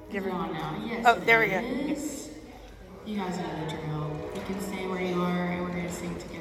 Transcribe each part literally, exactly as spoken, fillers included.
Give her on now. Yes. Oh, there we go. Is. You guys know the drill. You can stay where you are, and we're gonna sing together.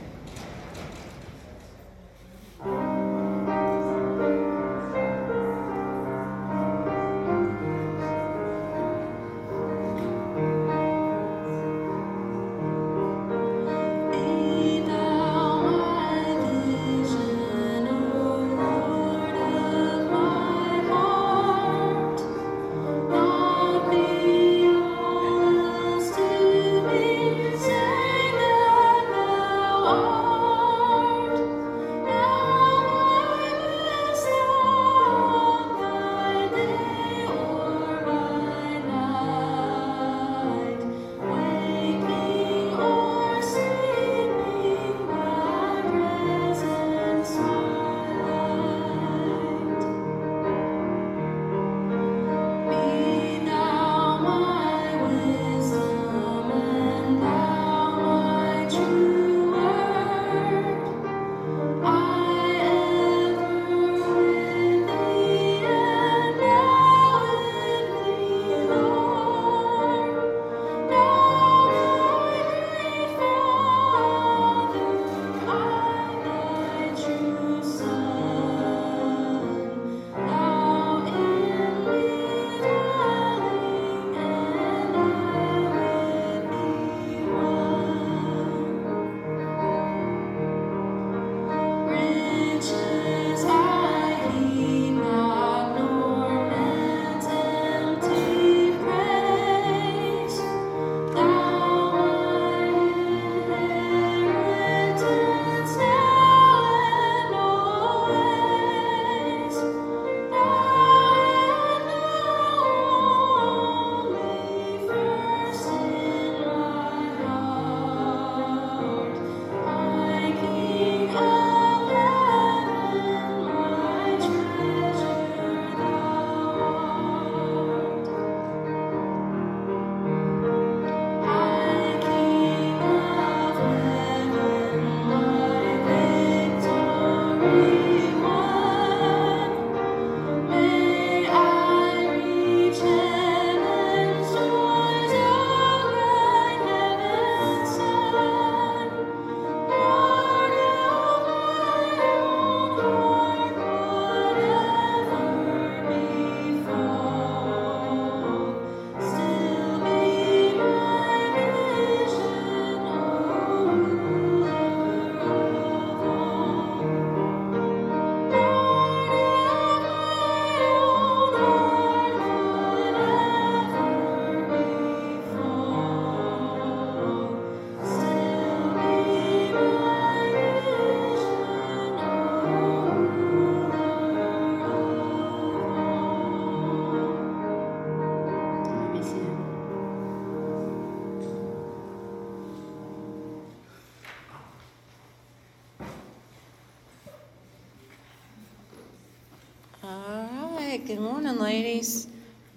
Good morning, ladies.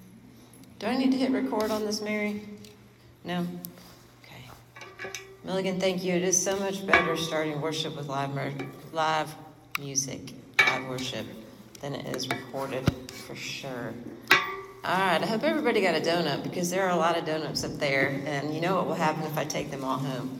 Do I need to hit record on this, Mary? No? Okay. Milligan, thank you. It is so much better starting worship with live, mer- live music, live worship, than it is recorded, for sure. All right, I hope everybody got a donut, because there are a lot of donuts up there, and you know what will happen if I take them all home.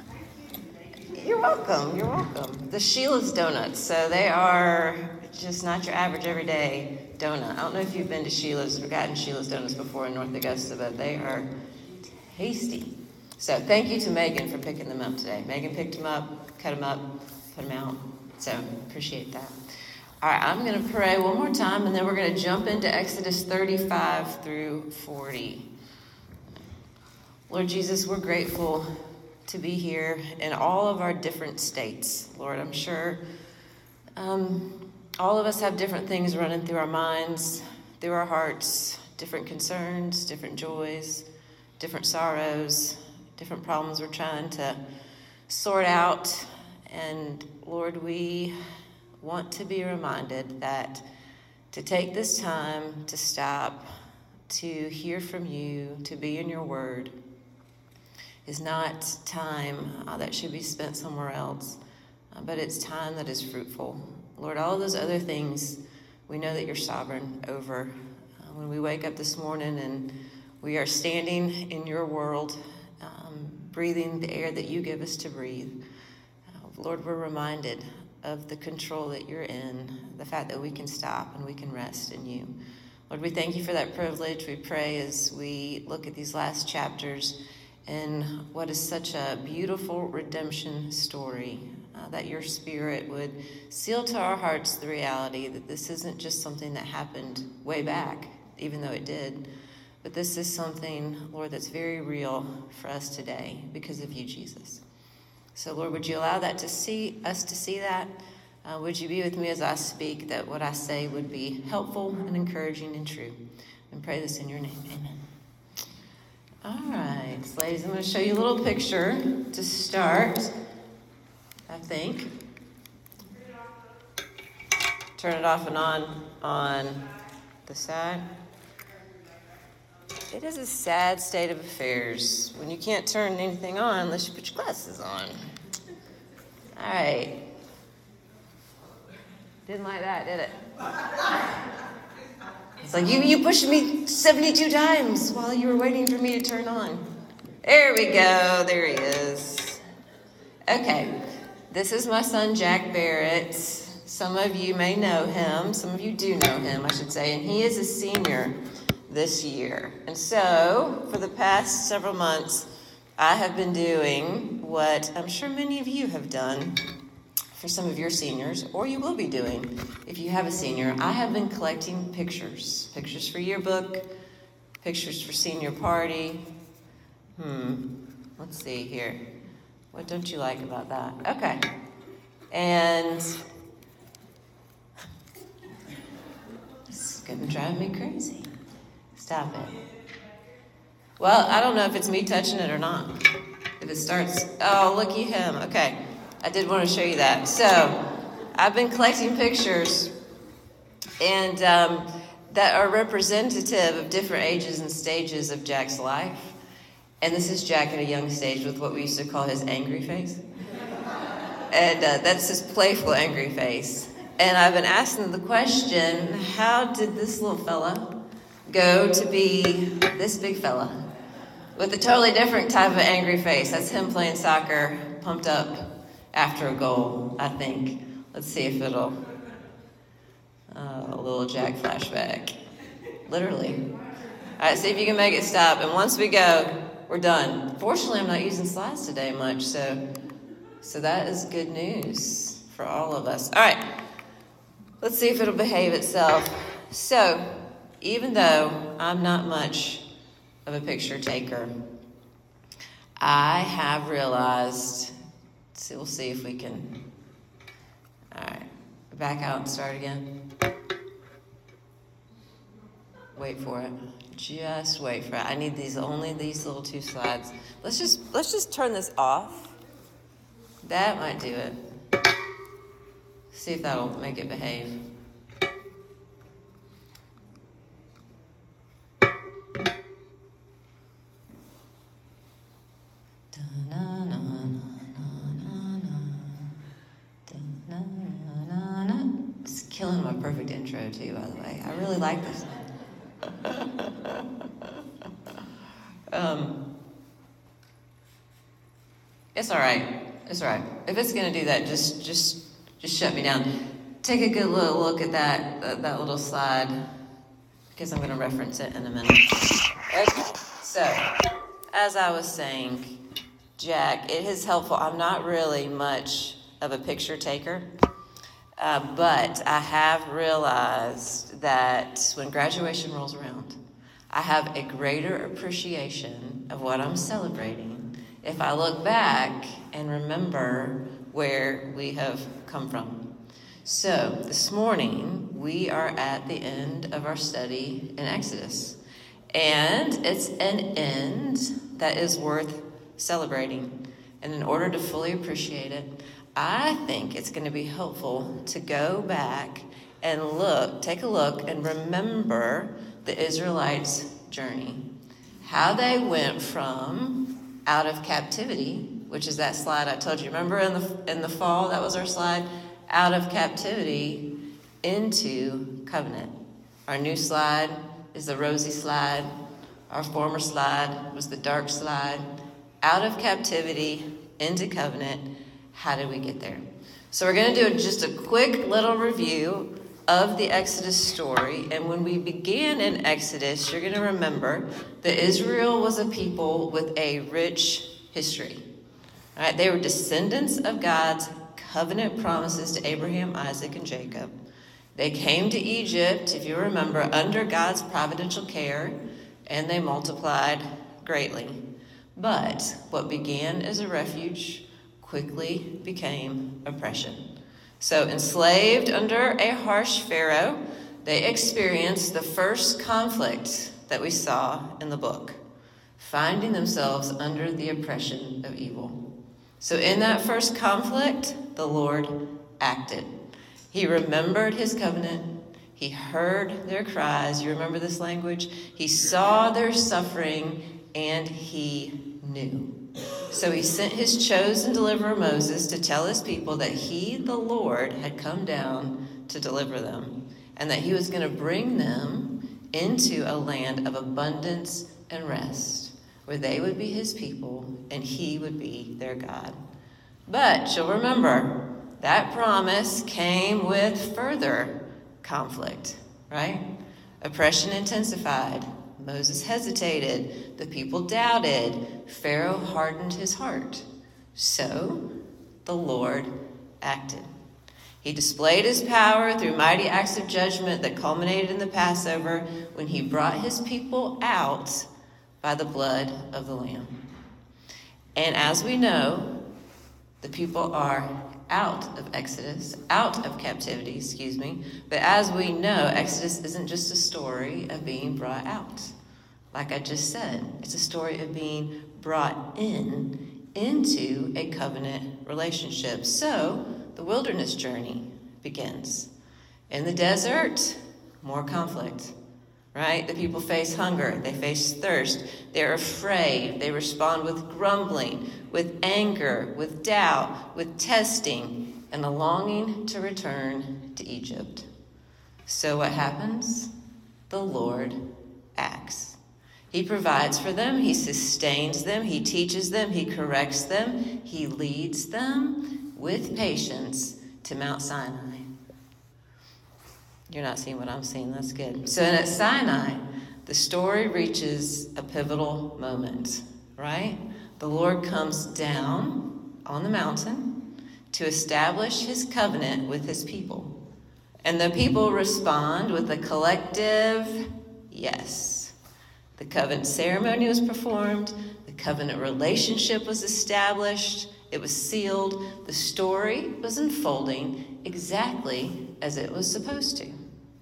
You're welcome. You're welcome. The Sheila's Donuts. So they are just not your average everyday donut. I don't know if you've been to Sheila's or gotten Sheila's Donuts before in North Augusta, but they are tasty. So thank you to Megan for picking them up today. Megan picked them up, cut them up, put them out. So appreciate that. All right, I'm going to pray one more time, and then we're going to jump into Exodus thirty-five through forty. Lord Jesus, we're grateful to be here in all of our different states. Lord, I'm sure um, all of us have different things running through our minds, through our hearts, different concerns, different joys, different sorrows, different problems we're trying to sort out. And Lord, we want to be reminded that to take this time to stop, to hear from you, to be in your word, is not time uh, that should be spent somewhere else, uh, but it's time that is fruitful. Lord, all of those other things, we know that you're sovereign over. Uh, when we wake up this morning and we are standing in your world, um, breathing the air that you give us to breathe. Uh, Lord, we're reminded of the control that you're in, the fact that we can stop and we can rest in you. Lord, we thank you for that privilege. We pray as we look at these last chapters in what is such a beautiful redemption story, uh, that your Spirit would seal to our hearts the reality that this isn't just something that happened way back, even though it did, but this is something, Lord, that's very real for us today because of you, Jesus. So, Lord, would you allow that to see us to see that? Uh, would you be with me as I speak, that what I say would be helpful and encouraging and true? And pray this in your name. Amen. All right, so ladies, I'm going to show you a little picture to start, I think. Turn it off and on on the side. It is a sad state of affairs when you can't turn anything on unless you put your glasses on. All right. Didn't like that, did it? It's like you, you pushed me seventy-two times while you were waiting for me to turn on. There we go. There he is. Okay. This is my son, Jack Barrett. Some of you may know him. Some of you do know him, I should say. And he is a senior this year. And so, for the past several months, I have been doing what I'm sure many of you have done for some of your seniors, or you will be doing if you have a senior. I have been collecting pictures. Pictures for yearbook, pictures for senior party. Hmm, let's see here. What don't you like about that? Okay. And it's gonna drive me crazy. Stop it. Well, I don't know if it's me touching it or not. If it starts, oh, looky him. Okay, I did want to show you that. So, I've been collecting pictures and um, that are representative of different ages and stages of Jack's life. And this is Jack at a young stage with what we used to call his angry face. And uh, that's his playful angry face. And I've been asking the question, how did this little fella go to be this big fella with a totally different type of angry face? That's him playing soccer, pumped up after a goal, I think. Let's see if it'll, uh, a little Jack flashback. Literally. All right, see if you can make it stop. And once we go, we're done. Fortunately, I'm not using slides today much, so, so that is good news for all of us. All right, let's see if it'll behave itself. So, even though I'm not much of a picture taker, I have realized, so we'll see if we can, all right, back out and start again. Wait for it. Just wait for it. I need these, only these little two slides. Let's just, let's just turn this off. That might do it. See if that'll make it behave. It's killing my perfect intro too, by the way. I really like this one. um, it's all right. It's all right. If it's gonna do that, just just just shut me down. Take a good little look at that that, that little slide, because I'm gonna reference it in a minute. Okay. So, as I was saying, Jack, it is helpful. I'm not really much of a picture taker. Uh, but I have realized that when graduation rolls around, I have a greater appreciation of what I'm celebrating if I look back and remember where we have come from. So this morning, we are at the end of our study in Exodus. And it's an end that is worth celebrating. And in order to fully appreciate it, I think it's going to be helpful to go back and look, take a look and remember the Israelites' journey. How they went from out of captivity, which is that slide I told you. Remember in the in the fall, that was our slide? Out of captivity into covenant. Our new slide is the rosy slide. Our former slide was the dark slide. Out of captivity, into covenant. How did we get there? So we're going to do just a quick little review of the Exodus story. And when we began in Exodus, you're going to remember that Israel was a people with a rich history. All right, they were descendants of God's covenant promises to Abraham, Isaac, and Jacob. They came to Egypt, if you remember, under God's providential care, and they multiplied greatly. But what began as a refuge quickly became oppression. So enslaved under a harsh Pharaoh, they experienced the first conflict that we saw in the book, finding themselves under the oppression of evil. So in that first conflict, the Lord acted. He remembered his covenant. He heard their cries. You remember this language? He saw their suffering, and he knew. So he sent his chosen deliverer Moses to tell his people that he, the Lord, had come down to deliver them, and that he was going to bring them into a land of abundance and rest, where they would be his people and he would be their God. But you'll remember, that promise came with further conflict, right? Oppression intensified. Moses hesitated. The people doubted. Pharaoh hardened his heart. So the Lord acted. He displayed his power through mighty acts of judgment that culminated in the Passover when he brought his people out by the blood of the Lamb. And as we know, the people are out of Exodus, out of captivity, excuse me. But as we know, Exodus isn't just a story of being brought out. Like I just said, it's a story of being brought in, into a covenant relationship. So the wilderness journey begins. In the desert, more conflict, right? The people face hunger. They face thirst. They're afraid. They respond with grumbling, with anger, with doubt, with testing, and a longing to return to Egypt. So what happens? The Lord acts. He provides for them. He sustains them. He teaches them. He corrects them. He leads them with patience to Mount Sinai. You're not seeing what I'm seeing. That's good. So at Sinai, the story reaches a pivotal moment, right? The Lord comes down on the mountain to establish his covenant with his people. And the people respond with a collective yes. The covenant ceremony was performed. The covenant relationship was established. It was sealed. The story was unfolding exactly as it was supposed to.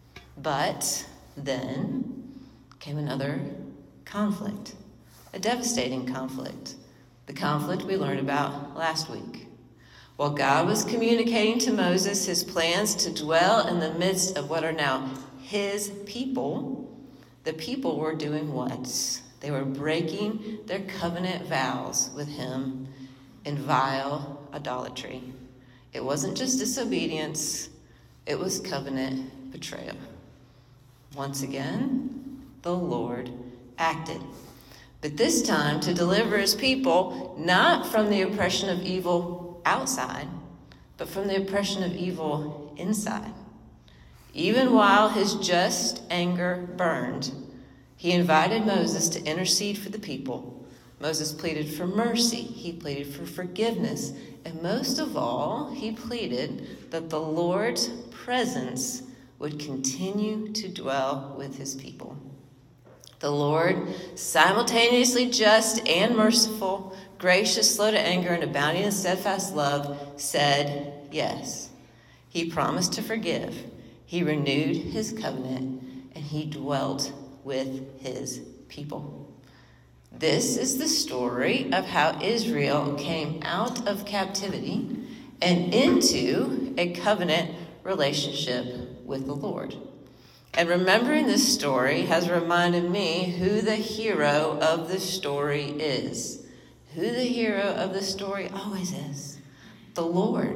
But then came another conflict, a devastating conflict, the conflict we learned about last week. While God was communicating to Moses his plans to dwell in the midst of what are now his people, the people were doing what? They were breaking their covenant vows with him in vile idolatry. It wasn't just disobedience, it was covenant betrayal. Once again, the Lord acted. But this time to deliver his people, not from the oppression of evil outside, but from the oppression of evil inside. Even while his just anger burned, he invited Moses to intercede for the people. Moses pleaded for mercy. He pleaded for forgiveness. And most of all, he pleaded that the Lord's presence would continue to dwell with his people. The Lord, simultaneously just and merciful, gracious, slow to anger, and abounding in steadfast love, said yes. He promised to forgive. He renewed his covenant, and he dwelt with his people. This is the story of how Israel came out of captivity and into a covenant relationship with the Lord. And remembering this story has reminded me who the hero of the story is. Who the hero of the story always is. The Lord.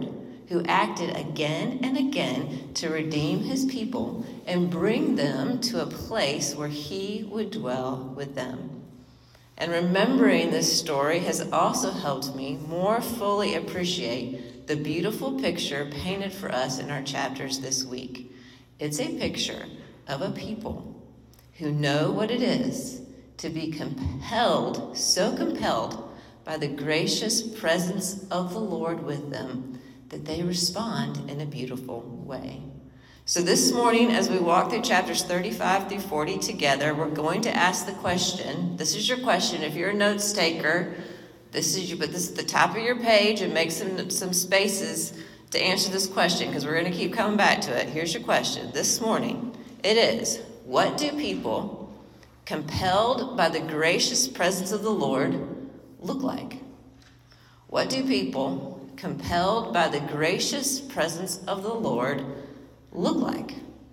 who acted again and again to redeem his people and bring them to a place where he would dwell with them. And remembering this story has also helped me more fully appreciate the beautiful picture painted for us in our chapters this week. It's a picture of a people who know what it is to be compelled, so compelled by the gracious presence of the Lord with them, that they respond in a beautiful way. So this morning, as we walk through chapters thirty-five through forty together, we're going to ask the question. This is your question. If you're a notes taker, this is you put this at the top of your page and make some, some spaces to answer this question, because we're going to keep coming back to it. Here's your question this morning. It is, what do people compelled by the gracious presence of the Lord look like? What do people compelled by the gracious presence of the Lord look like?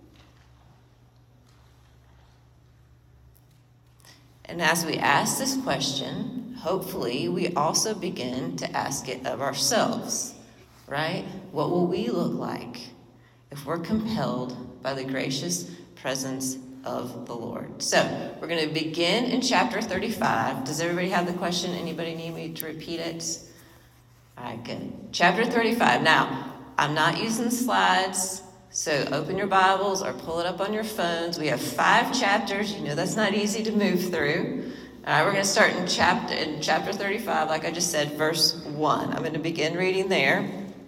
And as we ask this question, hopefully we also begin to ask it of ourselves, right? What will we look like if we're compelled by the gracious presence of the Lord? So we're going to begin in chapter thirty-five. Does everybody have the question? Anybody need me to repeat it? All right, good. Chapter thirty-five. Now, I'm not using slides, so open your Bibles or pull it up on your phones. We have five chapters. You know that's not easy to move through. All right, we're going to start in chapter in chapter thirty-five, like I just said, verse one. I'm going to begin reading there.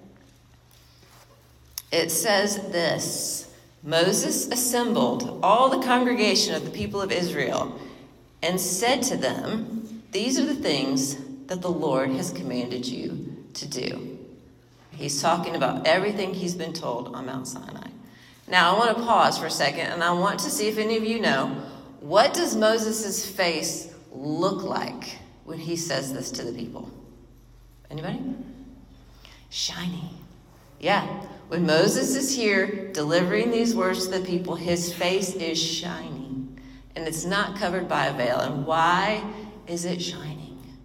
It says this: Moses assembled all the congregation of the people of Israel and said to them, "These are the things that the Lord has commanded you to do." He's talking about everything he's been told on Mount Sinai. Now, I want to pause for a second, and I want to see if any of you know, what does Moses' face look like when he says this to the people? Anybody? Shiny. Yeah. When Moses is here delivering these words to the people, his face is shining, and it's not covered by a veil. And why is it shining?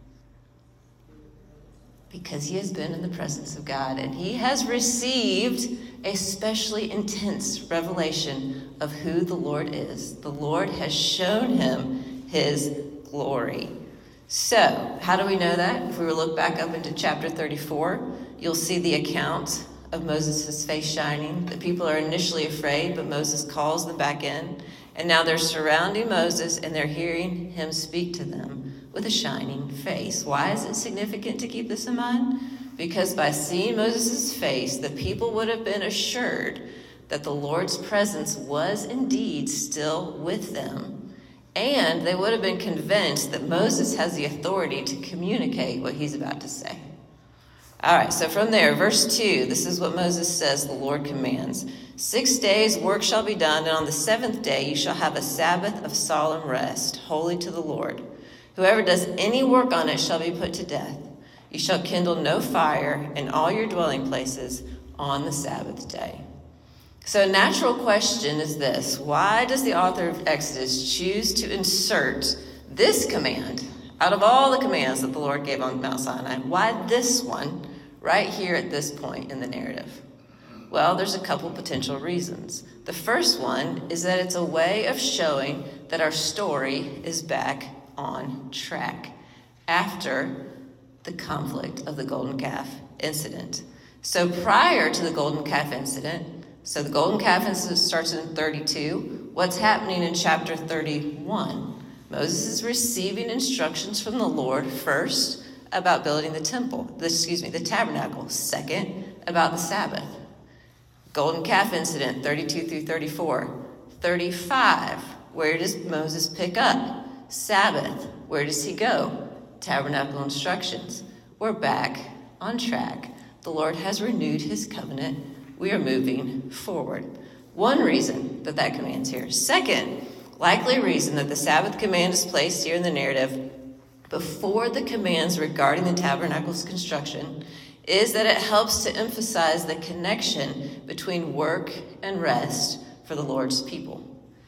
Because he has been in the presence of God, and he has received a specially intense revelation of who the Lord is. The Lord has shown him his glory. So, how do we know that? If we look back up into chapter thirty-four, you'll see the account of Moses' face shining. The people are initially afraid, but Moses calls them back in. And now they're surrounding Moses, and they're hearing him speak to them with a shining face. Why is it significant to keep this in mind? Because by seeing Moses' face, the people would have been assured that the Lord's presence was indeed still with them. And they would have been convinced that Moses has the authority to communicate what he's about to say. All right, so from there, verse two, this is what Moses says the Lord commands. Six days work shall be done, and on the seventh day you shall have a Sabbath of solemn rest, holy to the Lord. Whoever does any work on it shall be put to death. You shall kindle no fire in all your dwelling places on the Sabbath day. So a natural question is this: why does the author of Exodus choose to insert this command out of all the commands that the Lord gave on Mount Sinai? Why this one right here at this point in the narrative? Well, there's a couple potential reasons. The first one is that it's a way of showing that our story is back on track after the conflict of the golden calf incident. So prior to the golden calf incident, so the golden calf incident starts in thirty-two. What's happening in chapter thirty-one? Moses is receiving instructions from the Lord, first about building the temple, excuse me, the tabernacle. Second, about the Sabbath. Golden calf incident, thirty-two through thirty-four. thirty-five, where does Moses pick up? Sabbath, where does he go? Tabernacle instructions. We're back on track. The Lord has renewed his covenant. We are moving forward. One reason that that command's here. Second, likely reason that the Sabbath command is placed here in the narrative before the commands regarding the tabernacle's construction is that it helps to emphasize the connection between work and rest for the Lord's people.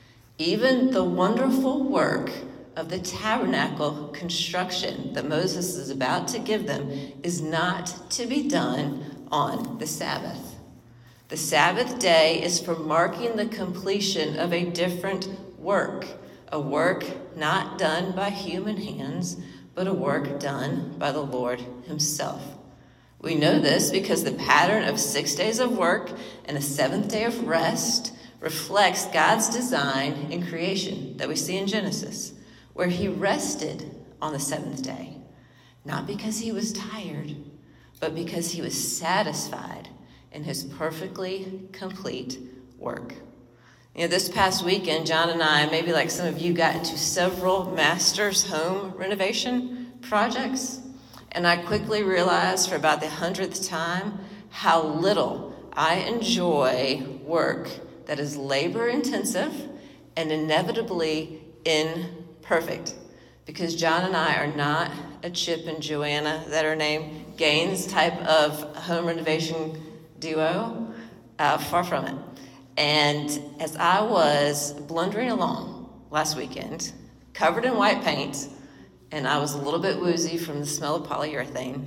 Even the wonderful work of the tabernacle construction that Moses is about to give them is not to be done on the Sabbath. The Sabbath day is for marking the completion of a different work, a work not done by human hands, but a work done by the Lord himself. We know this because the pattern of six days of work and a seventh day of rest reflects God's design in creation that we see in Genesis, where he rested on the seventh day, not because he was tired, but because he was satisfied in his perfectly complete work. You know, this past weekend, John and I, maybe like some of you, got into several master's home renovation projects. And I quickly realized for about the hundredth time how little I enjoy work that is labor intensive and inevitably imperfect. Because John and I are not a Chip and Joanna, that are named Gaines type of home renovation duo, uh, far from it. And as I was blundering along last weekend, covered in white paint, and I was a little bit woozy from the smell of polyurethane,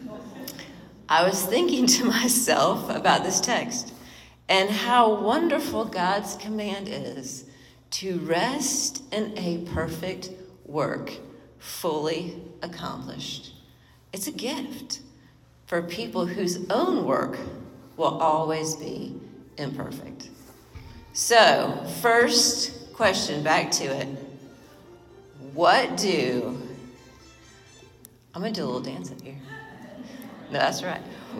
I was thinking to myself about this text and how wonderful God's command is to rest in a perfect work fully accomplished. It's a gift for people whose own work will always be imperfect. So, first question, back to it. What do, I'm going to do a little dance up here. No, that's right.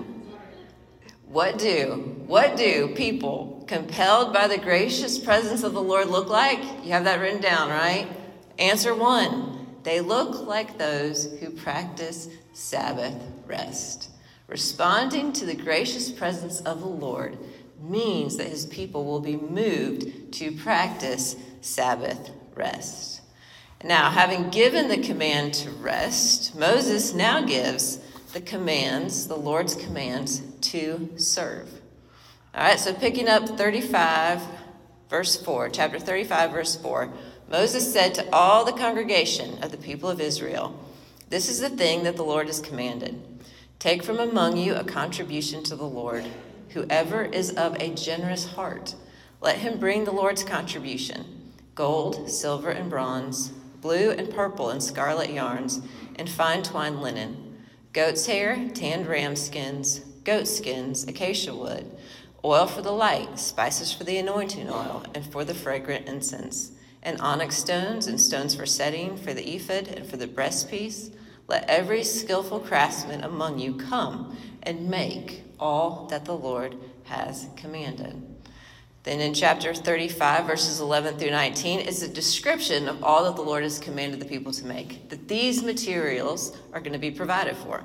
What do, what do people compelled by the gracious presence of the Lord look like? You have that written down, right? Answer one, they look like those who practice Sabbath rest. Responding to the gracious presence of the Lord means that his people will be moved to practice Sabbath rest. Now, having given the command to rest, Moses now gives the commands, the Lord's commands, to serve. All right, so picking up thirty-five, verse four, chapter thirty-five, verse four, Moses said to all the congregation of the people of Israel, "This is the thing that the Lord has commanded. Take from among you a contribution to the Lord. Whoever is of a generous heart, let him bring the Lord's contribution, gold, silver, and bronze, blue and purple and scarlet yarns, and fine twined linen, goat's hair, tanned ram skins, goat skins, acacia wood, oil for the light, spices for the anointing oil, and for the fragrant incense, and onyx stones and stones for setting, for the ephod and for the breastpiece. Let every skillful craftsman among you come and make all that the Lord has commanded." Then in chapter thirty-five, verses eleven through nineteen, is a description of all that the Lord has commanded the people to make, that these materials are going to be provided for.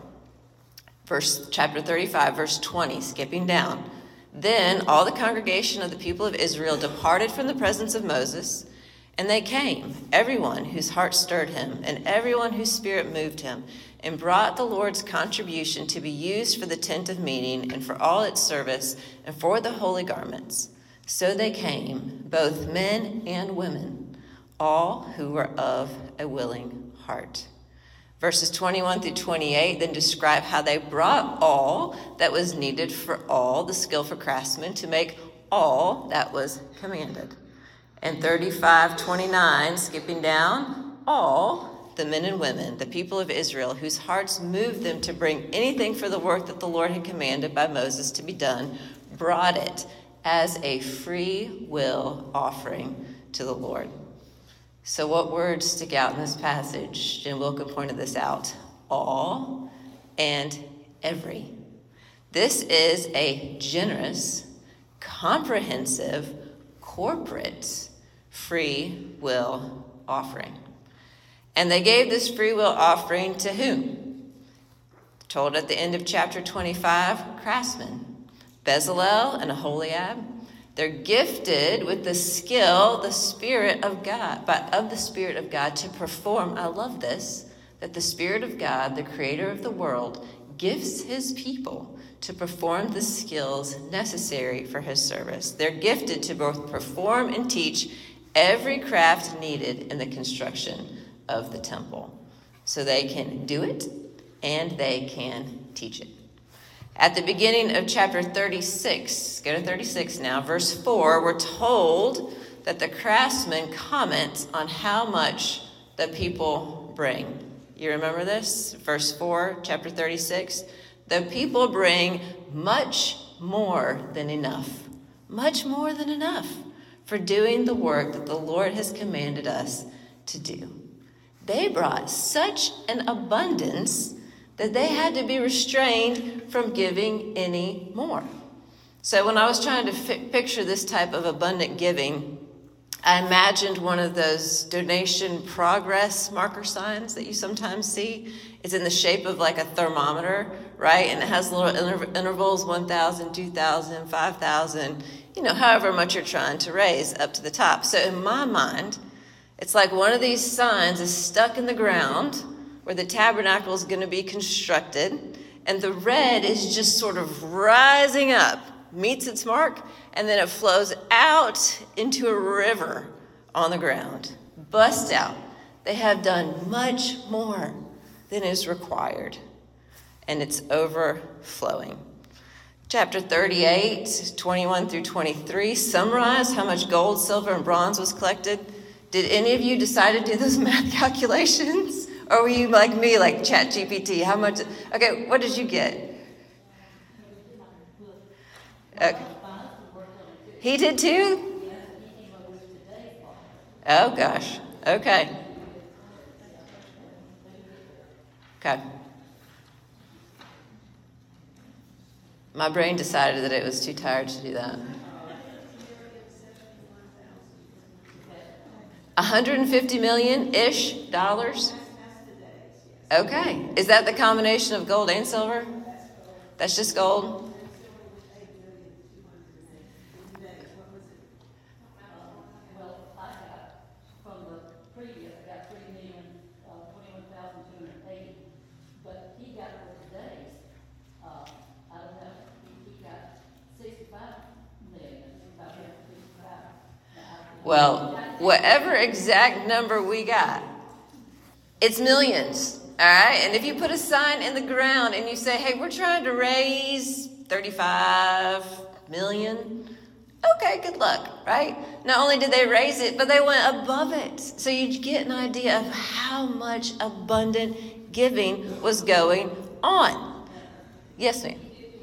Verse, chapter thirty-five, verse twenty, skipping down. Then all the congregation of the people of Israel departed from the presence of Moses, and they came, everyone whose heart stirred him, and everyone whose spirit moved him, and brought the Lord's contribution to be used for the tent of meeting, and for all its service, and for the holy garments. So they came, both men and women, all who were of a willing heart. Verses twenty-one through twenty-eight then describe how they brought all that was needed for all the skillful craftsmen to make all that was commanded. And thirty-five twenty-nine, skipping down, all the men and women, the people of Israel, whose hearts moved them to bring anything for the work that the Lord had commanded by Moses to be done, brought it as a free will offering to the Lord. So what words stick out in this passage? Jen Wilkin pointed this out. All and every. This is a generous, comprehensive, corporate free will offering. And they gave this free will offering to whom? Told at the end of chapter twenty-five, craftsmen, Bezalel and Aholiab. They're gifted with the skill, the Spirit of God, but of the Spirit of God to perform. I love this, that the Spirit of God, the creator of the world, gifts his people to perform the skills necessary for his service. They're gifted to both perform and teach every craft needed in the construction of the temple. So they can do it and they can teach it. At the beginning of chapter thirty-six, go to thirty-six now, verse four, we're told that the craftsman comments on how much the people bring. You remember this? Verse four, chapter thirty-six. The people bring much more than enough, much more than enough for doing the work that the Lord has commanded us to do. They brought such an abundance that they had to be restrained from giving any more. So when I was trying to fi- picture this type of abundant giving, I imagined one of those donation progress marker signs that you sometimes see. It's in the shape of like a thermometer, right? And it has little inter- intervals, one thousand, two thousand, five thousand, you know, however much you're trying to raise up to the top. So in my mind, it's like one of these signs is stuck in the ground where the tabernacle is going to be constructed, and the red is just sort of rising up, meets its mark, and then it flows out into a river on the ground, busts out. They have done much more than is required, and it's overflowing. Chapter thirty-eight, twenty-one through twenty-three, summarize how much gold, silver, and bronze was collected. Did any of you decide to do those math calculations? Or were you like me, like Chat G P T? How much? Okay, what did you get? Okay. He did too? Oh, gosh. Okay. Okay. My brain decided that it was too tired to do that. one hundred fifty million-ish dollars? Okay. Is that the combination of gold and silver? That's just gold? Well, whatever exact number we got, it's millions, all right? And if you put a sign in the ground and you say, hey, we're trying to raise thirty-five million, okay, good luck, right? Not only did they raise it, but they went above it. So you get an idea of how much abundant giving was going on. Yes, ma'am.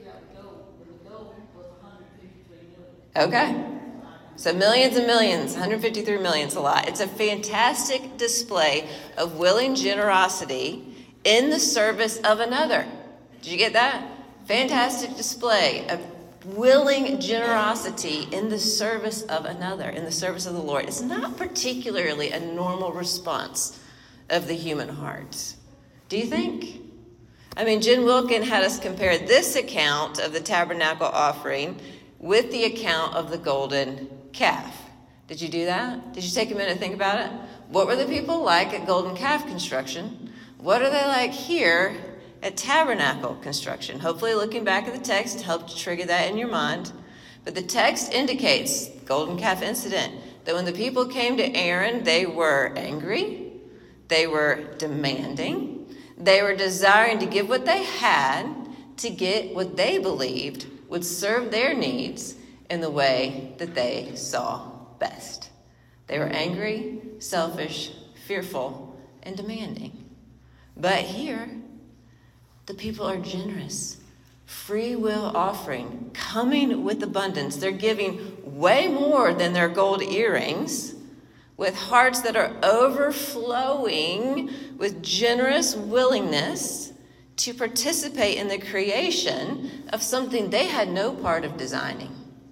Okay. So millions and millions, one hundred fifty-three million is a lot. It's a fantastic display of willing generosity in the service of another. Did you get that? Fantastic display of willing generosity in the service of another, in the service of the Lord. It's not particularly a normal response of the human heart. Do you think? I mean, Jen Wilkin had us compare this account of the tabernacle offering with the account of the golden calf. Did you do that? Did you take a minute to think about it? What were the people like at golden calf construction? What are they like here at tabernacle construction? Hopefully looking back at the text helped to trigger that in your mind. But the text indicates, golden calf incident, that when the people came to Aaron, they were angry, they were demanding, they were desiring to give what they had to get what they believed would serve their needs in the way that they saw best. They were angry, selfish, fearful, and demanding. But here, the people are generous. Free will offering, coming with abundance. They're giving way more than their gold earrings, with hearts that are overflowing with generous willingness to participate in the creation of something they had no part of designing.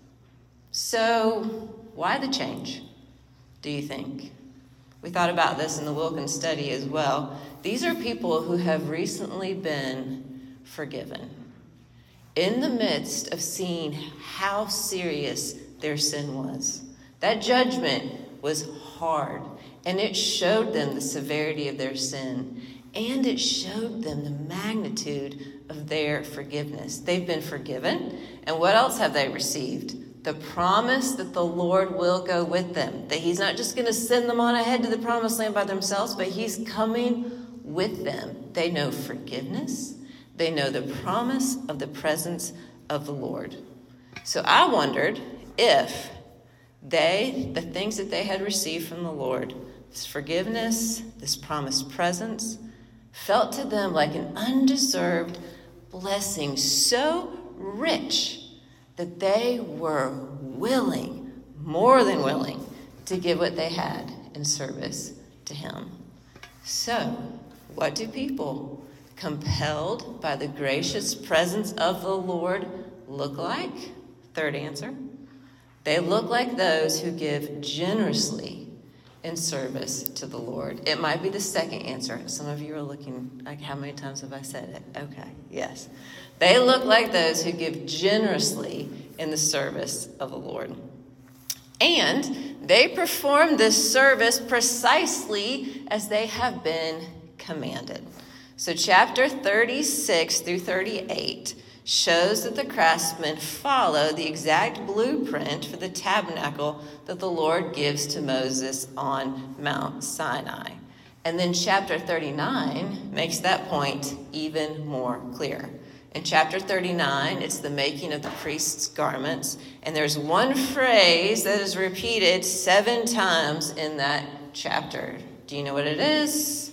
So why the change, do you think? We thought about this in the Wilkins study as well. These are people who have recently been forgiven in the midst of seeing how serious their sin was. That judgment was hard, and it showed them the severity of their sin, and it showed them the magnitude of their forgiveness. They've been forgiven, and what else have they received? The promise that the Lord will go with them, that he's not just going to send them on ahead to the promised land by themselves, but he's coming with them. They know forgiveness. They know the promise of the presence of the Lord. So I wondered if they, the things that they had received from the Lord, this forgiveness, this promised presence, felt to them like an undeserved blessing so rich that they were willing, more than willing, to give what they had in service to him. So, what do people compelled by the gracious presence of the Lord look like? Third answer. They look like those who give generously in service to the Lord. It might be the second answer. Some of you are looking like, how many times have I said it? Okay, yes. They look like those who give generously in the service of the Lord. And they perform this service precisely as they have been commanded. So chapter thirty-six through thirty-eight shows that the craftsmen follow the exact blueprint for the tabernacle that the Lord gives to Moses on Mount Sinai. And then chapter thirty-nine makes that point even more clear. In chapter thirty-nine, it's the making of the priest's garments. And there's one phrase that is repeated seven times in that chapter. Do you know what it is?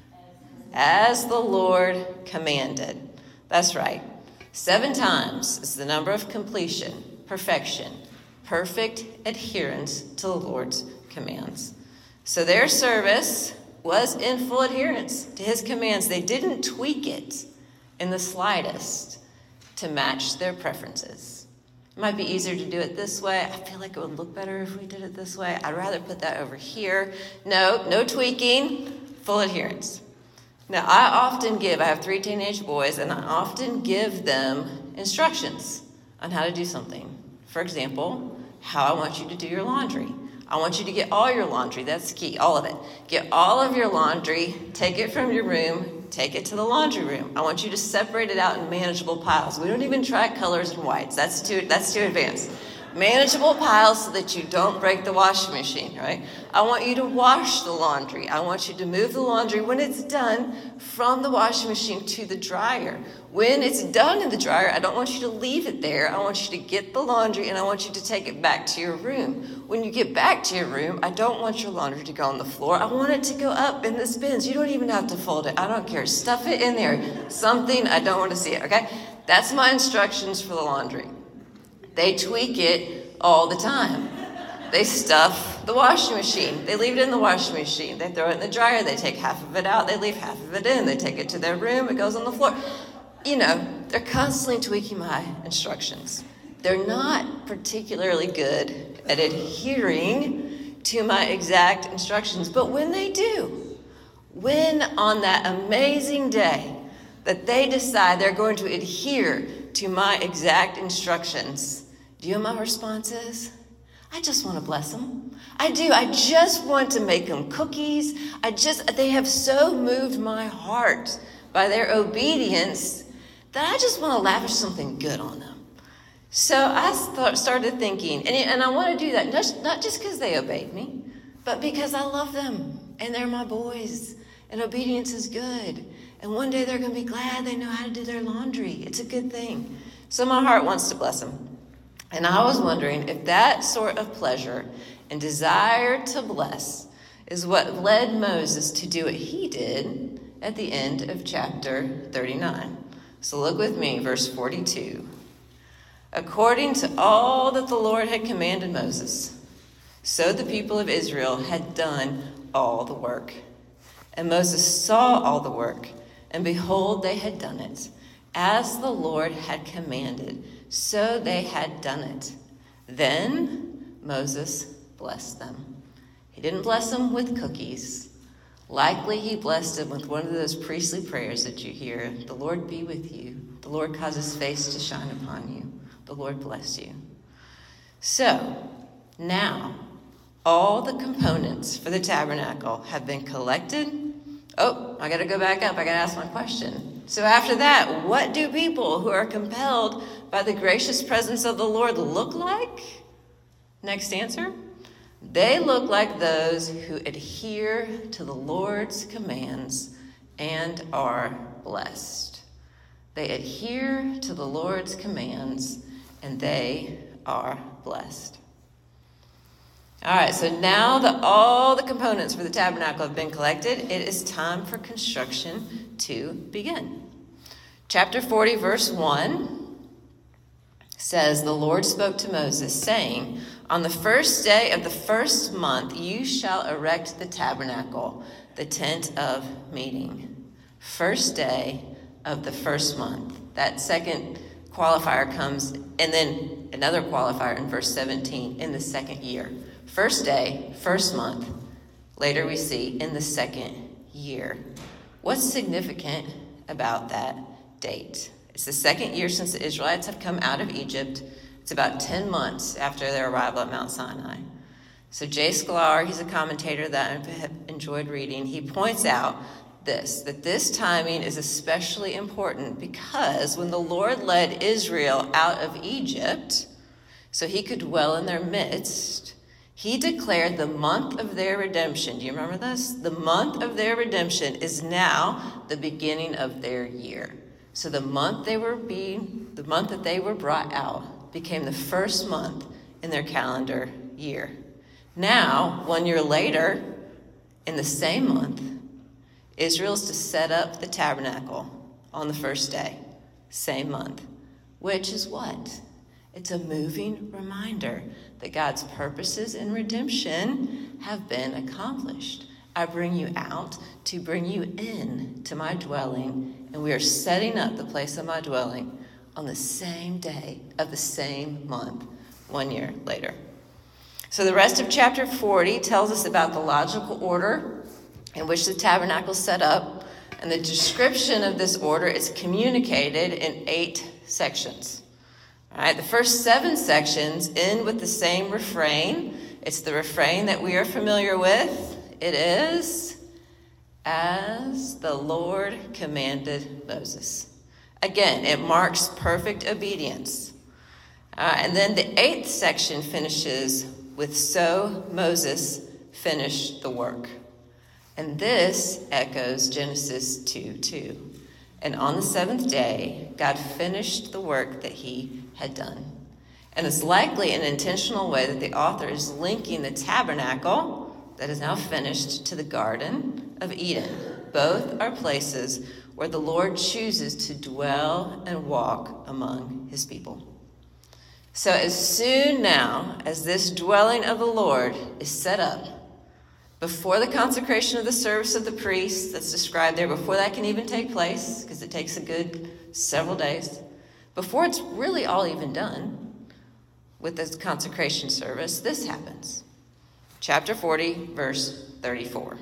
As the Lord commanded. That's right. Seven times is the number of completion, perfection, perfect adherence to the Lord's commands. So their service was in full adherence to his commands. They didn't tweak it in the slightest to match their preferences. It might be easier to do it this way. I feel like it would look better if we did it this way. I'd rather put that over here. No, no tweaking, full adherence. Now, I often give, I have three teenage boys, and I often give them instructions on how to do something. For example, how I want you to do your laundry. I want you to get all your laundry. That's key, all of it. Get all of your laundry, take it from your room, take it to the laundry room. I want you to separate it out in manageable piles. We don't even try colors and whites. That's too, that's too advanced. Manageable piles so that you don't break the washing machine, right? I want you to wash the laundry. I want you to move the laundry when it's done from the washing machine to the dryer. When it's done in the dryer, I don't want you to leave it there. I want you to get the laundry and I want you to take it back to your room. When you get back to your room, I don't want your laundry to go on the floor. I want it to go up in this bins. You don't even have to fold it. I don't care. Stuff it in there. Something, I don't want to see it, okay? That's my instructions for the laundry. They tweak it all the time. They stuff the washing machine. They leave it in the washing machine. They throw it in the dryer. They take half of it out. They leave half of it in. They take it to their room. It goes on the floor. You know, they're constantly tweaking my instructions. They're not particularly good at adhering to my exact instructions. But when they do, when on that amazing day that they decide they're going to adhere to my exact instructions, do you know what my response is? I just want to bless them. I do. I just want to make them cookies. I just, they have so moved my heart by their obedience that I just want to lavish something good on them. So I th- started thinking, and, and I want to do that, not, not just because they obeyed me, but because I love them and they're my boys and obedience is good. And one day they're going to be glad they know how to do their laundry. It's a good thing. So my heart wants to bless them. And I was wondering if that sort of pleasure and desire to bless is what led Moses to do what he did at the end of chapter thirty-nine. So look with me, verse forty-two. According to all that the Lord had commanded Moses, so the people of Israel had done all the work. And Moses saw all the work, and behold, they had done it. As the Lord had commanded, so they had done it. Then Moses blessed them. He didn't bless them with cookies. Likely he blessed them with one of those priestly prayers that you hear. The Lord be with you. The Lord cause his face to shine upon you. The Lord bless you. So now all the components for the tabernacle have been collected. Oh, I got to go back up. I got to ask my question. So after that, what do people who are compelled by the gracious presence of the Lord look like? Next answer. They look like those who adhere to the Lord's commands and are blessed. They adhere to the Lord's commands, and they are blessed. All right, so now that all the components for the tabernacle have been collected, it is time for construction to begin. Chapter forty, verse one says, "The Lord spoke to Moses, saying, on the first day of the first month you shall erect the tabernacle, the tent of meeting." First day of the first month. That second qualifier comes, and then another qualifier in verse seventeen, in the second year. First day, first month. Later we see in the second year. What's significant about that date? It's the second year since the Israelites have come out of Egypt. It's about ten months after their arrival at Mount Sinai. So J. Sklar, he's a commentator that I have enjoyed reading, he points out this, that this timing is especially important because when the Lord led Israel out of Egypt, so he could dwell in their midst, he declared the month of their redemption. Do you remember this? The month of their redemption is now the beginning of their year. So the month they were being, the month that they were brought out became the first month in their calendar year. Now, one year later, in the same month, Israel is to set up the tabernacle on the first day, same month, which is what? It's a moving reminder that God's purposes in redemption have been accomplished. I bring you out to bring you in to my dwelling, and we are setting up the place of my dwelling on the same day of the same month, one year later. So the rest of chapter forty tells us about the logical order in which the tabernacle is set up, and the description of this order is communicated in eight sections. All right, the first seven sections end with the same refrain. It's the refrain that we are familiar with. It is, "As the Lord commanded Moses." Again, it marks perfect obedience. Uh, and then the eighth section finishes with, "So Moses finished the work." And this echoes Genesis two two. "And on the seventh day, God finished the work that he had done." And it's likely an intentional way that the author is linking the tabernacle that is now finished to the Garden of Eden. Both are places where the Lord chooses to dwell and walk among his people. So as soon now as this dwelling of the Lord is set up, before the consecration of the service of the priest that's described there, before that can even take place, because it takes a good several days, before it's really all even done with this consecration service, this happens. Chapter forty, verse thirty-four.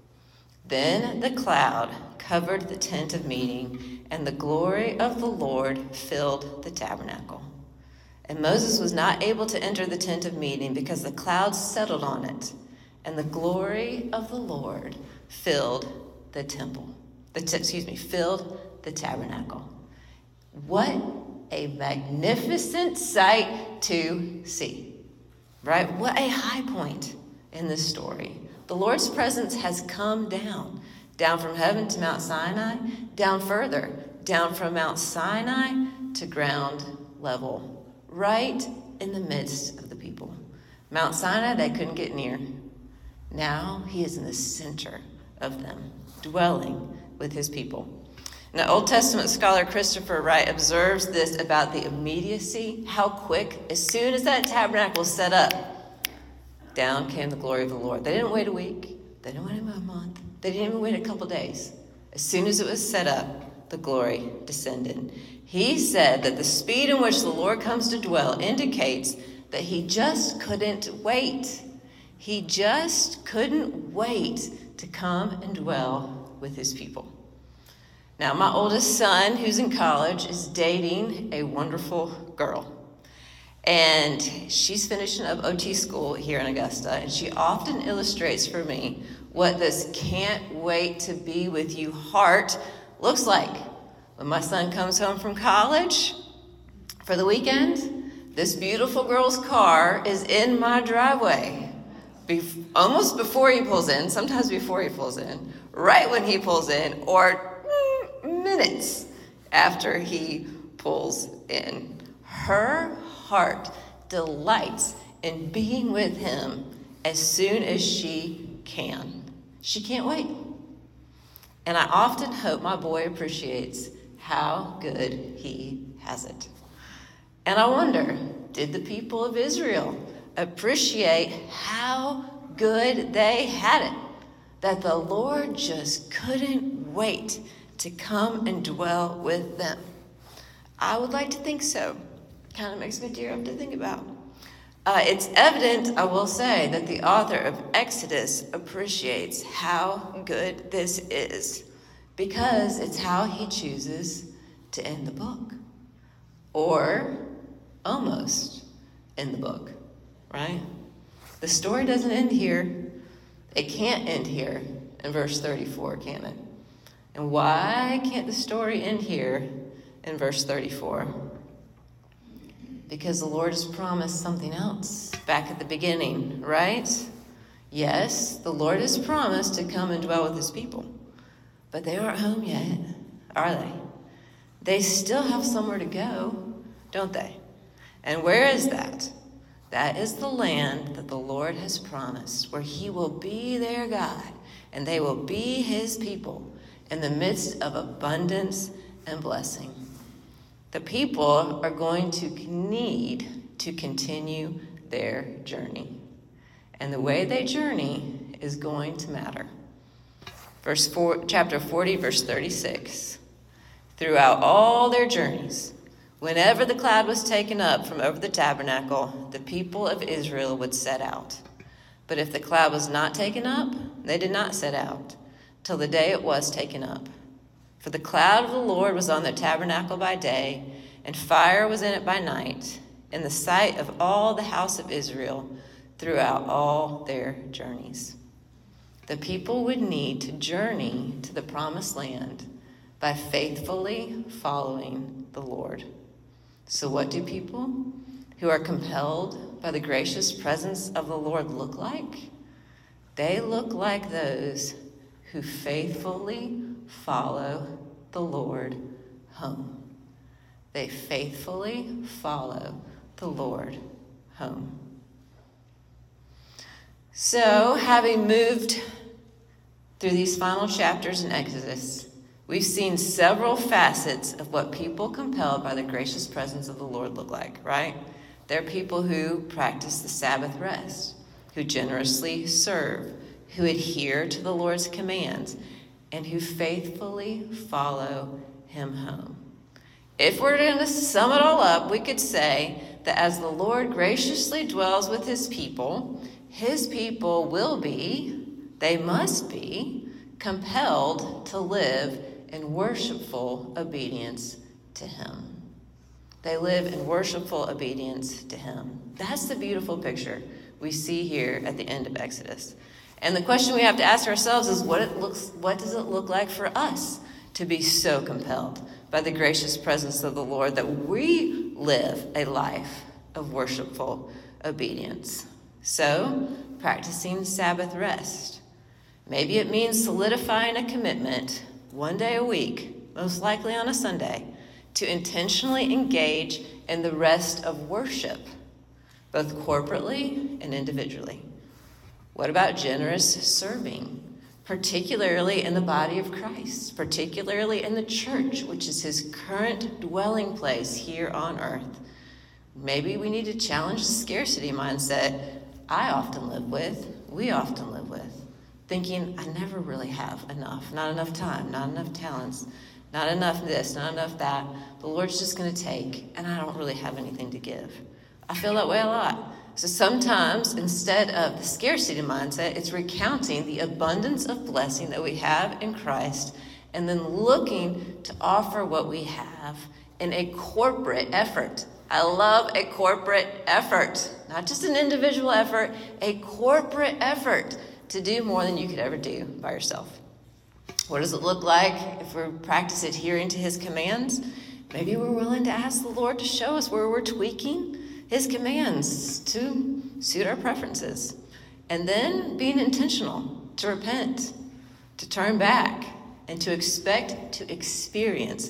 "Then the cloud covered the tent of meeting, and the glory of the Lord filled the tabernacle. And Moses was not able to enter the tent of meeting because the cloud settled on it, and the glory of the Lord filled the temple. The t- excuse me, filled the tabernacle." What a magnificent sight to see, right? What a high point in this story. The Lord's presence has come down, down from heaven to Mount Sinai, down further, down from Mount Sinai to ground level, right in the midst of the people. Mount Sinai, they couldn't get near. Now he is in the center of them, dwelling with his people. Now, Old Testament scholar Christopher Wright observes this about the immediacy, how quick, as soon as that tabernacle was set up, down came the glory of the Lord. They didn't wait a week. They didn't wait a month. They didn't even wait a couple days. As soon as it was set up, the glory descended. He said that the speed in which the Lord comes to dwell indicates that he just couldn't wait. He just couldn't wait to come and dwell with his people. Now, my oldest son, who's in college, is dating a wonderful girl. And she's finishing up O T school here in Augusta, and she often illustrates for me what this can't wait to be with you heart looks like. When my son comes home from college for the weekend, this beautiful girl's car is in my driveway. Be- almost before he pulls in, sometimes before he pulls in, right when he pulls in, or mm, minutes after he pulls in. Her heart delights in being with him as soon as she can. She can't wait. And I often hope my boy appreciates how good he has it. And I wonder, did the people of Israel appreciate how good they had it? That the Lord just couldn't wait to come and dwell with them. I would like to think so. Kind of makes me tear up to think about. Uh, it's evident, I will say, that the author of Exodus appreciates how good this is, because it's how he chooses to end the book. Or almost end the book, right? The story doesn't end here. It can't end here in verse thirty-four, can it? And why can't the story end here in verse thirty-four? Because the Lord has promised something else back at the beginning, right? Yes, the Lord has promised to come and dwell with his people. But they aren't home yet, are they? They still have somewhere to go, don't they? And where is that? That is the land that the Lord has promised, where he will be their God, and they will be his people in the midst of abundance and blessing. The people are going to need to continue their journey. And the way they journey is going to matter. Verse four, chapter forty, verse thirty-six. Throughout all their journeys, whenever the cloud was taken up from over the tabernacle, the people of Israel would set out. But if the cloud was not taken up, they did not set out till the day it was taken up. For the cloud of the Lord was on the tabernacle by day, and fire was in it by night, in the sight of all the house of Israel throughout all their journeys. The people would need to journey to the promised land by faithfully following the Lord. So what do people who are compelled by the gracious presence of the Lord look like? They look like those who faithfully follow the Lord home. They faithfully follow the Lord home. So, having moved through these final chapters in Exodus, we've seen several facets of what people compelled by the gracious presence of the Lord look like, right? They're people who practice the Sabbath rest, who generously serve, who adhere to the Lord's commands, and who faithfully follow him home. If we're going to sum it all up, we could say that as the Lord graciously dwells with his people, his people will be, they must be, compelled to live in worshipful obedience to him. They live in worshipful obedience to him. That's the beautiful picture we see here at the end of Exodus. And the question we have to ask ourselves is what it looks, what does it look like for us to be so compelled by the gracious presence of the Lord that we live a life of worshipful obedience? So, practicing Sabbath rest. Maybe it means solidifying a commitment one day a week, most likely on a Sunday, to intentionally engage in the rest of worship, both corporately and individually. What about generous serving, particularly in the body of Christ, particularly in the church, which is his current dwelling place here on earth? Maybe we need to challenge the scarcity mindset I often live with, we often live with, thinking I never really have enough, not enough time, not enough talents, not enough this, not enough that. The Lord's just going to take, and I don't really have anything to give. I feel that way a lot. So sometimes, instead of the scarcity mindset, it's recounting the abundance of blessing that we have in Christ, and then looking to offer what we have in a corporate effort. I love a corporate effort, not just an individual effort, a corporate effort to do more than you could ever do by yourself. What does it look like if we practice adhering to his commands? Maybe we're willing to ask the Lord to show us where we're tweaking his commands to suit our preferences. And then being intentional to repent, to turn back, and to expect to experience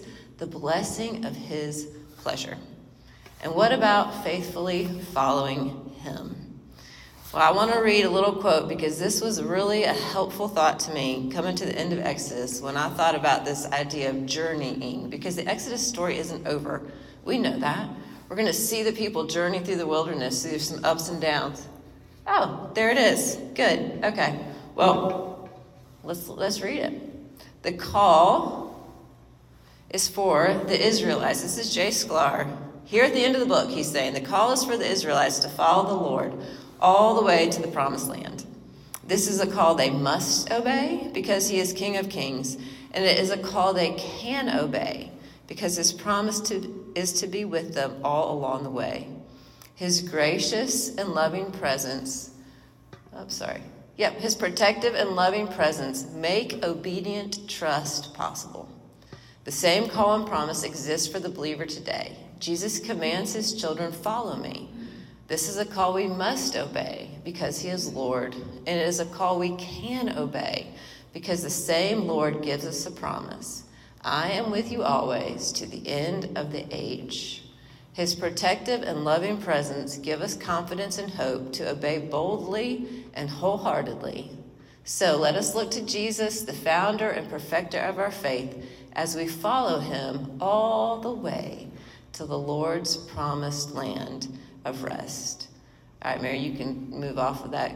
the blessing of his pleasure. And what about faithfully following him? Well, I want to read a little quote because this was really a helpful thought to me coming to the end of Exodus when I thought about this idea of journeying, because the Exodus story isn't over. We know that. We're going to see the people journey through the wilderness. There's some ups and downs. Oh, there it is. Good. Okay. Well, let's let's read it. The call is for the Israelites. This is Jay Sklar. Here at the end of the book, he's saying the call is for the Israelites to follow the Lord all the way to the promised land. This is a call they must obey because he is King of Kings, and it is a call they can obey because his promise to, is to be with them all along the way. His gracious and loving presence, oh, sorry. Yep, his protective and loving presence make obedient trust possible. The same call and promise exists for the believer today. Jesus commands his children, follow me. This is a call we must obey because he is Lord, and it is a call we can obey because the same Lord gives us a promise. I am with you always to the end of the age. His protective and loving presence give us confidence and hope to obey boldly and wholeheartedly. So let us look to Jesus, the founder and perfecter of our faith, as we follow him all the way to the Lord's promised land of rest. All right, Mary, you can move off of that.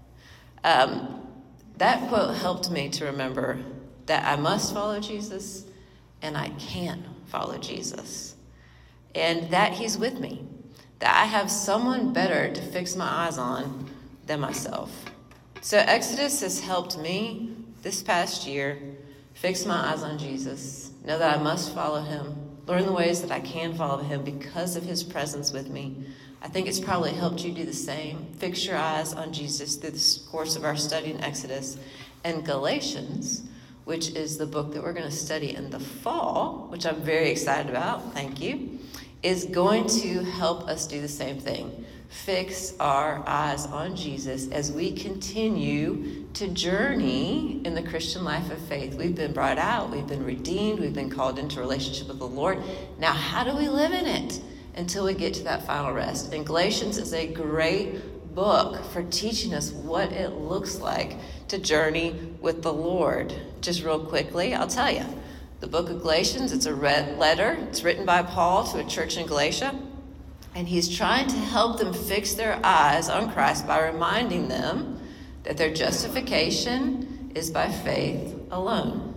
Um, that quote helped me to remember that I must follow Jesus and I can follow Jesus. And that he's with me. That I have someone better to fix my eyes on than myself. So Exodus has helped me this past year fix my eyes on Jesus. Know that I must follow him. Learn the ways that I can follow him because of his presence with me. I think it's probably helped you do the same. Fix your eyes on Jesus through the course of our study in Exodus. And Galatians, which is the book that we're going to study in the fall, which I'm very excited about, thank you, is going to help us do the same thing. Fix our eyes on Jesus as we continue to journey in the Christian life of faith. We've been brought out, we've been redeemed, we've been called into relationship with the Lord. Now, how do we live in it until we get to that final rest? And Galatians is a great book for teaching us what it looks like to journey with the Lord. Just real quickly, I'll tell you. The book of Galatians, it's a red letter. It's written by Paul to a church in Galatia. And he's trying to help them fix their eyes on Christ by reminding them that their justification is by faith alone.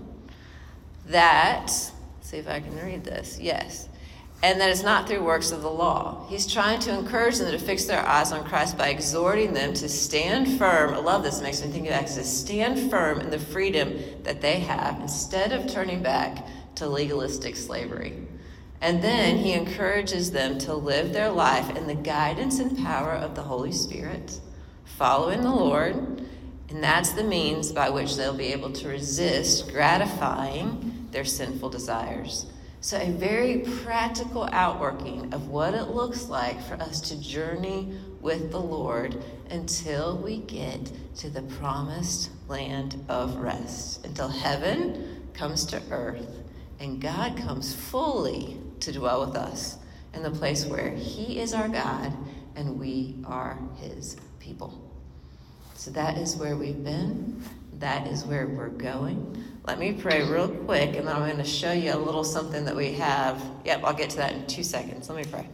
That, let's see if I can read this, yes. And that it's not through works of the law. He's trying to encourage them to fix their eyes on Christ by exhorting them to stand firm. I love this, makes me think of Exodus. Stand firm in the freedom that they have instead of turning back to legalistic slavery. And then he encourages them to live their life in the guidance and power of the Holy Spirit, following the Lord, and that's the means by which they'll be able to resist gratifying their sinful desires. So a very practical outworking of what it looks like for us to journey with the Lord until we get to the promised land of rest, until heaven comes to earth and God comes fully to dwell with us in the place where he is our God and we are his people. So that is where we've been. That is where we're going. Let me pray real quick, and then I'm going to show you a little something that we have. Yep, I'll get to that in two seconds. Let me pray.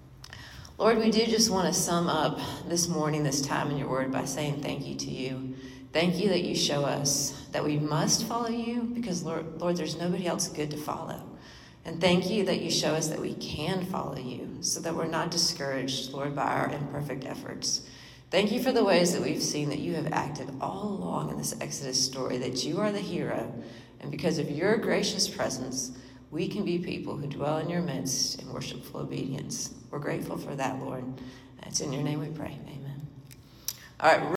Lord, we do just want to sum up this morning, this time in your word by saying thank you to you. Thank you that you show us that we must follow you because, Lord, Lord, there's nobody else good to follow. And thank you that you show us that we can follow you so that we're not discouraged, Lord, by our imperfect efforts. Thank you for the ways that we've seen that you have acted all along in this Exodus story, that you are the hero. And because of your gracious presence, we can be people who dwell in your midst in worshipful obedience. We're grateful for that, Lord. It's in your name we pray. Amen. All right.